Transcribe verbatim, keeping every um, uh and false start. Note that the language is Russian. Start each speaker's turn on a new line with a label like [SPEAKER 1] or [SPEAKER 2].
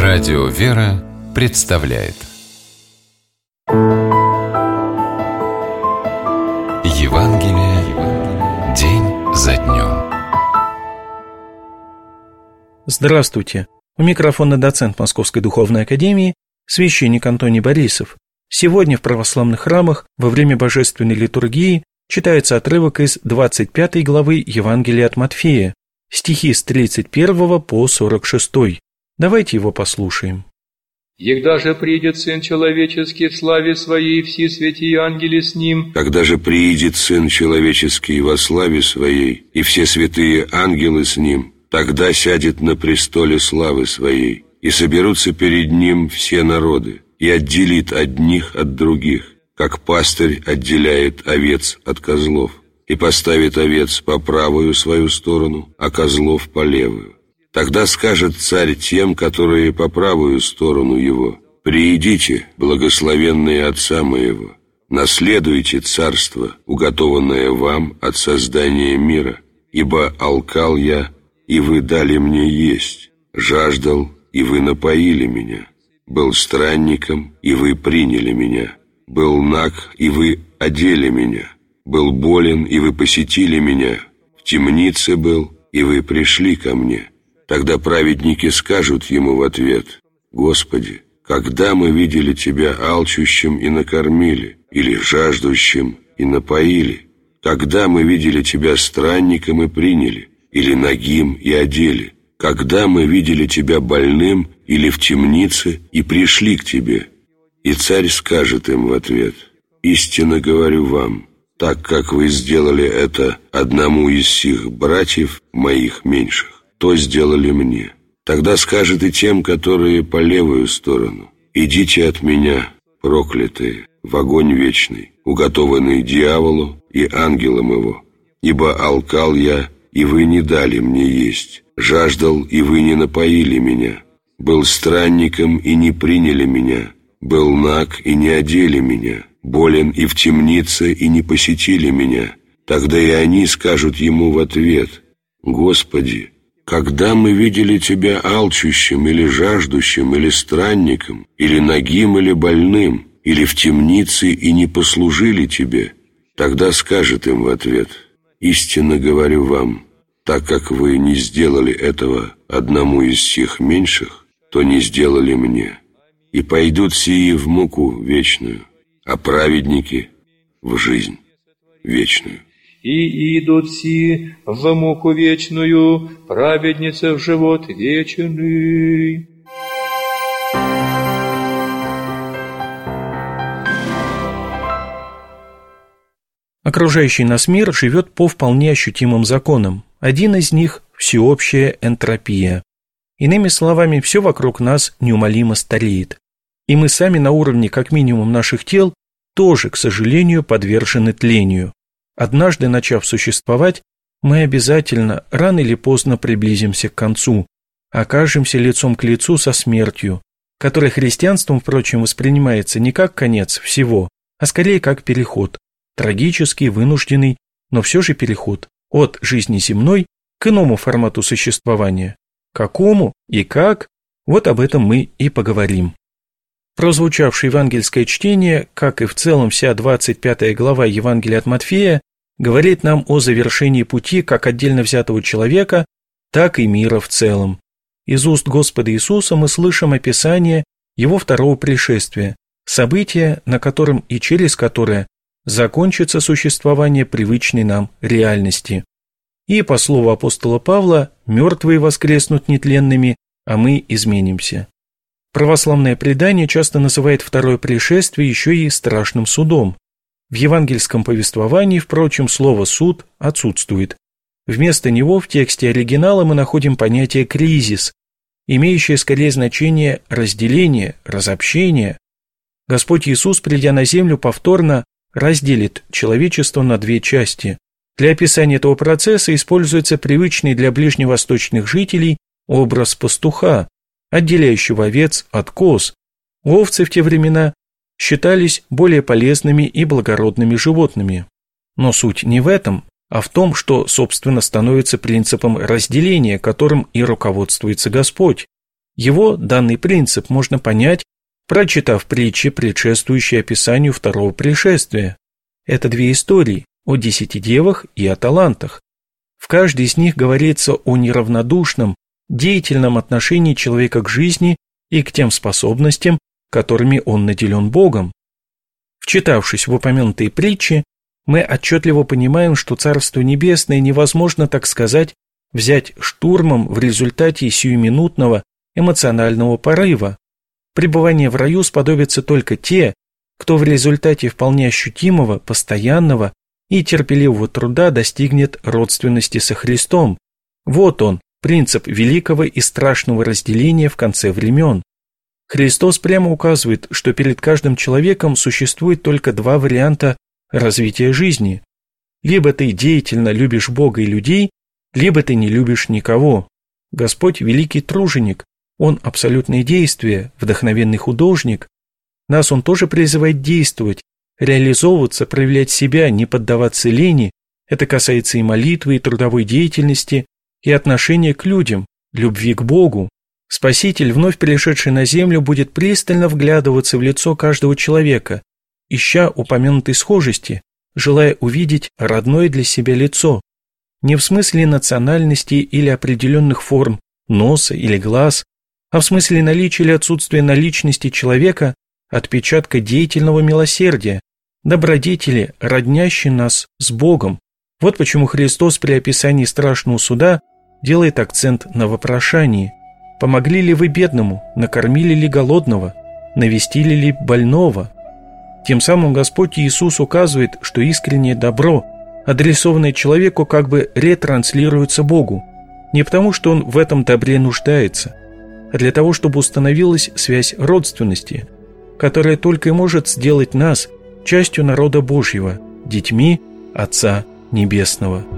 [SPEAKER 1] Радио «Вера» представляет Евангелие день за днем.
[SPEAKER 2] Здравствуйте! У микрофона доцент Московской Духовной Академии, священник Антоний Борисов. Сегодня в православных храмах во время божественной литургии читается отрывок из двадцать пятой главы Евангелия от Матфея, стихи с тридцать первого по сорок шестой. Давайте его послушаем.
[SPEAKER 3] «Егда же приидет Сын Человеческий в славе Своей, все святые ангели с Ним».
[SPEAKER 4] Когда же приидет Сын Человеческий во славе Своей, и все святые ангелы с Ним, тогда сядет на престоле славы Своей, и соберутся перед Ним все народы, и отделит одних от других, как пастырь отделяет овец от козлов, и поставит овец по правую свою сторону, а козлов по левую. Тогда скажет царь тем, которые по правую сторону его: «Приидите, благословенные Отца моего, наследуйте царство, уготованное вам от создания мира, ибо алкал я, и вы дали мне есть, жаждал, и вы напоили меня, был странником, и вы приняли меня, был наг, и вы одели меня, был болен, и вы посетили меня, в темнице был, и вы пришли ко мне». Тогда праведники скажут ему в ответ: «Господи, когда мы видели Тебя алчущим и накормили, или жаждущим и напоили? Когда мы видели Тебя странником и приняли, или нагим и одели? Когда мы видели Тебя больным или в темнице и пришли к Тебе?» И царь скажет им в ответ: «Истинно говорю вам, так как вы сделали это одному из сих братьев моих меньших, то сделали мне». Тогда скажет и тем, которые по левую сторону: «Идите от меня, проклятые, в огонь вечный, уготованный дьяволу и ангелам его. Ибо алкал я, и вы не дали мне есть, жаждал, и вы не напоили меня, был странником, и не приняли меня, был наг, и не одели меня, болен и в темнице, и не посетили меня». Тогда и они скажут ему в ответ: «Господи, когда мы видели Тебя алчущим или жаждущим, или странником, или нагим, или больным, или в темнице и не послужили Тебе?» Тогда скажет им в ответ: «Истинно говорю вам, так как вы не сделали этого одному из сих меньших, то не сделали мне. И пойдут сии в муку вечную, а праведники в жизнь вечную».
[SPEAKER 3] «И идут си в муку вечную, праведница в живот вечный».
[SPEAKER 2] Окружающий нас мир живет по вполне ощутимым законам. Один из них – всеобщая энтропия. Иными словами, все вокруг нас неумолимо стареет. И мы сами на уровне как минимум наших тел тоже, к сожалению, подвержены тлению. Однажды, начав существовать, мы обязательно рано или поздно приблизимся к концу, окажемся лицом к лицу со смертью, которая христианством, впрочем, воспринимается не как конец всего, а скорее как переход, трагический, вынужденный, но все же переход от жизни земной к иному формату существования. Какому и как, вот об этом мы и поговорим. Прозвучавшее евангельское чтение, как и в целом вся двадцать пятая глава Евангелия от Матфея, говорит нам о завершении пути как отдельно взятого человека, так и мира в целом. Из уст Господа Иисуса мы слышим описание Его второго пришествия, события, на котором и через которое закончится существование привычной нам реальности. И, по слову апостола Павла, мертвые воскреснут нетленными, а мы изменимся. Православное предание часто называет второе пришествие еще и страшным судом. В евангельском повествовании, впрочем, слово «суд» отсутствует. Вместо него в тексте оригинала мы находим понятие «кризис», имеющее скорее значение разделения, разобщения. Господь Иисус, придя на землю, повторно разделит человечество на две части. Для описания этого процесса используется привычный для ближневосточных жителей образ пастуха, отделяющего овец от коз. Овцы в те времена считались более полезными и благородными животными. Но суть не в этом, а в том, что, собственно, становится принципом разделения, которым и руководствуется Господь. Его данный принцип можно понять, прочитав притчи, предшествующие описанию второго пришествия. Это две истории о десяти девах и о талантах. В каждой из них говорится о неравнодушном, деятельном отношении человека к жизни и к тем способностям, которыми он наделен Богом. Вчитавшись в упомянутые притчи, мы отчетливо понимаем, что Царство Небесное невозможно, так сказать, взять штурмом в результате сиюминутного эмоционального порыва. Пребывание в раю сподобятся только те, кто в результате вполне ощутимого, постоянного и терпеливого труда достигнет родственности со Христом. Вот он, принцип великого и страшного разделения в конце времен. Христос прямо указывает, что перед каждым человеком существует только два варианта развития жизни. Либо ты деятельно любишь Бога и людей, либо ты не любишь никого. Господь – великий труженик, Он – абсолютное действие, вдохновенный художник. Нас Он тоже призывает действовать, реализовываться, проявлять себя, не поддаваться лени. Это касается и молитвы, и трудовой деятельности, и отношения к людям, любви к Богу. Спаситель, вновь пришедший на землю, будет пристально вглядываться в лицо каждого человека, ища упомянутой схожести, желая увидеть родное для себя лицо. Не в смысле национальности или определенных форм носа или глаз, а в смысле наличия или отсутствия наличности человека, отпечатка деятельного милосердия, добродетели, роднящей нас с Богом. Вот почему Христос при описании страшного суда делает акцент на вопрошании. Помогли ли вы бедному, накормили ли голодного, навестили ли больного? Тем самым Господь Иисус указывает, что искреннее добро, адресованное человеку, как бы ретранслируется Богу, не потому, что он в этом добре нуждается, а для того, чтобы установилась связь родственности, которая только и может сделать нас частью народа Божьего, детьми Отца Небесного.